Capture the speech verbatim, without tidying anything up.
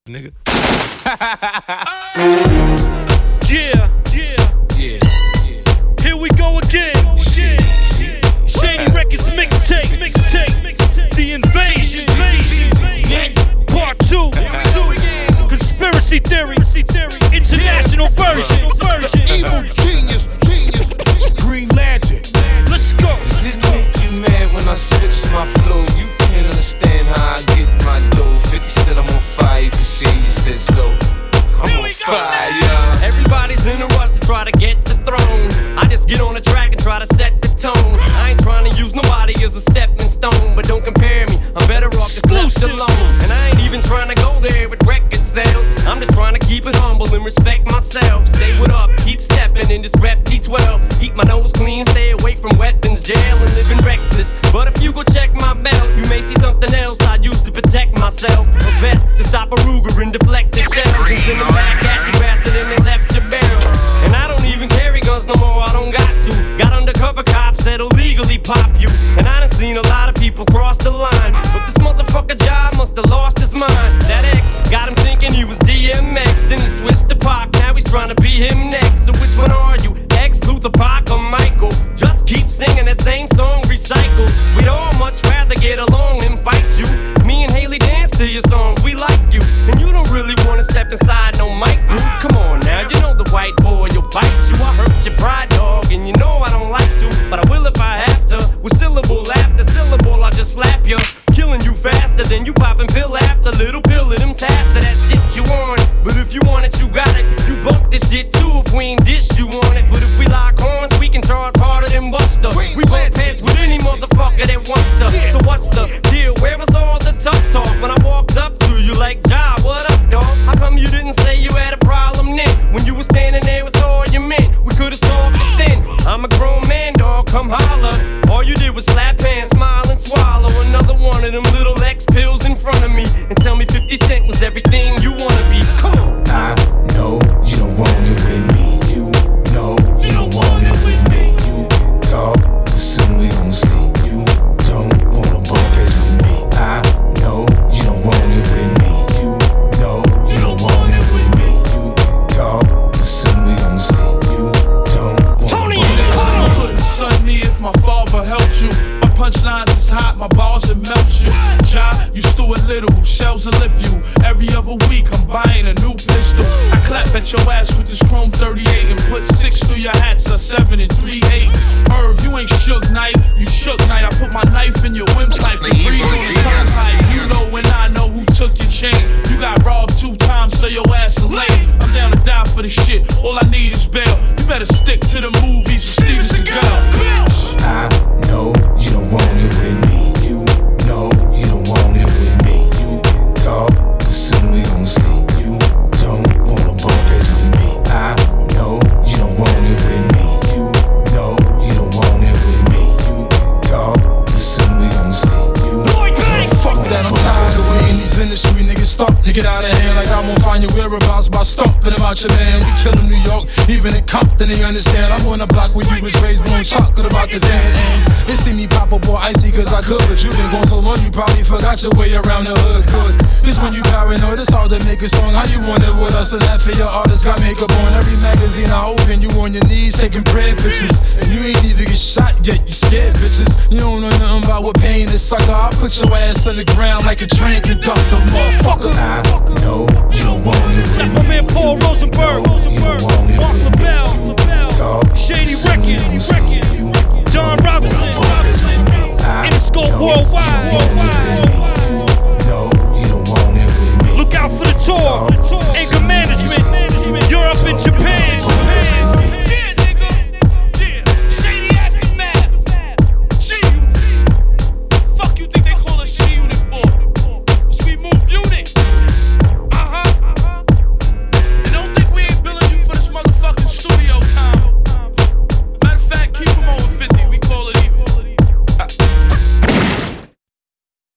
nigga. Yeah, yeah, yeah, yeah. Here we go again. Yeah, yeah. Shady Records mixtape, mixtape, The Invasion, Part Two, Conspiracy Theory, International Version, Evil Genius, Genius, Green Lantern. Let's go. Does it make you mad when I switch my flow? You can't understand how I get my dough. fifty said I'm on fire, you can say you said so. I'm on fire. Everybody's in a rush to try to get the throne. I just get on the track and try to set the tone. I ain't trying to use nobody as a stepping stone, but don't compare me, I'm better off just left alone. And I ain't even trying to go there with record sales. I'm just trying to keep it humble and respect myself. Say what up, keep stepping in this rep D twelve. Keep my nose clean, stay away from weapons, jail, and living reckless. But if you go check my belt, you may see something else I used to protect myself. A vest to stop a Ruger and deflect the shells and send them back at you faster than they left your barrel. And I don't even carry guns no more, I don't got to. Got undercover cops that'll legally pop you. And I done seen a lot of people cross the line, but this motherfucker job must have lost his mind. That ex got him thinking he was D M X, then he switched to Pac, now he's trying to be him next. So which one are you, X, Luther, Pac, or Michael? Just keep singing that same song, recycle. We'd all much rather get along than fight you. Me and Haley dance to your songs, we like you. And you don't really wanna step inside no mic groove. Come on now, you know the white boy will bite you. I hurt your pride, dog, and you know I don't like to, but I will if I have to. With syllable after syllable, I just slap you, killing you faster than you popping pill after little pill of them tabs of that shit you want. But if you want it, you got it. You bump this shit too if we ain't dish you on it. But if we lock horns, we can charge harder than Buster. We bump heads with any motherfucker that wants to. So what's the deal? Where was all the tough talk when I walked up to you like, Ja, what up, dog? How come you didn't say you had a problem then? When you were standing there with all your men, we could've solved it then. I'm a grown man, dog, come holler. All you did was slap hands, smile and swallow another one of them little X pills in front of me and tell me fifty cent was everything you wanna be. Come on. I know you don't want it with me. You know you don't want it with me. You can talk, but soon we gon' see. You don't wanna bump heads with me. I know you don't want it with me. You know you don't want it with me. You can talk, but soon we gon' see. You don't wanna Tony, bump heads with me. You couldn't son me if my father helped you. My punchlines is hot, my balls will melt you. Ja, you Stuart Little, shells will lift you. Every other week I'm buying a new pistol. I clap at your ass with this chrome thirty-eight and put six through your hats, a seven and three eight. Irv, you ain't shook night, you shook night. I put my knife in your windpipe and breathe on the turnpike. You know when I know who took your chain. You got robbed two times, so your ass is late. I'm down to die for this shit, all I need is bail. You better stick to the movies with Steven Seagal. I know you don't want it with me. You know you don't want it with me. You can talk, but soon we gon' see. You don't wanna bump heads with me. I know you don't want it with me. You know you don't want it with me. You can talk, but soon we gon' see. You Fuck that, I'm tired of waiting. These industry niggas stop to get out of hand. Like I won't find your whereabouts by stomping about your land. We killin' New York, even in Compton, they understand. I'm on the block where you was raised, blowing chocolate about the damn end. They see me pop up boy icy cause I could, but you been gone so long you probably forgot your way around the hood. Good. This when you paranoid, it's hard to make a song. How you want it with us? And that for your artist got makeup on. Every magazine I open, you on your knees taking prayer pictures. And you ain't even get shot yet, you scared bitches. You don't know nothing about what pain is, sucker. I'll put your ass on the ground like a train conductor, motherfucker. I know you don't want it with me. That's my man Paul Rosenberg, Mark LaBelle, Shady Records, Don Robinson, Interscope Worldwide.